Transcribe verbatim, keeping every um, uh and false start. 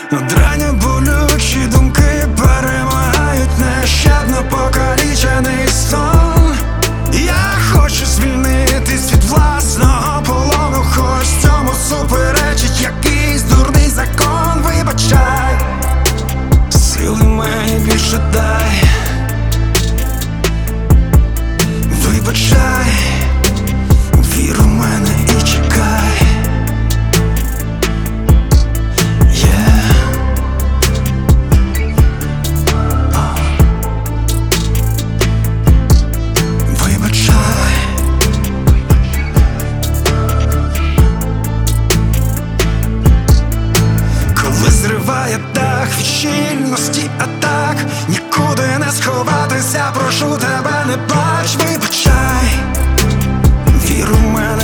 Драння болючі думки перемагають нещадно покалічений сон. Я хочу звільнитись від власного полону, хоч цьому суперечить якийсь дурний закон. Вибачай, сили мені більше дай. Вибачай, вір у мене і чекай. Yeah. uh. Вибачай. Коли зриває дах від щільності атак, нікуди не сховатися, прошу тебе, не плач. Вибачай, вір у мене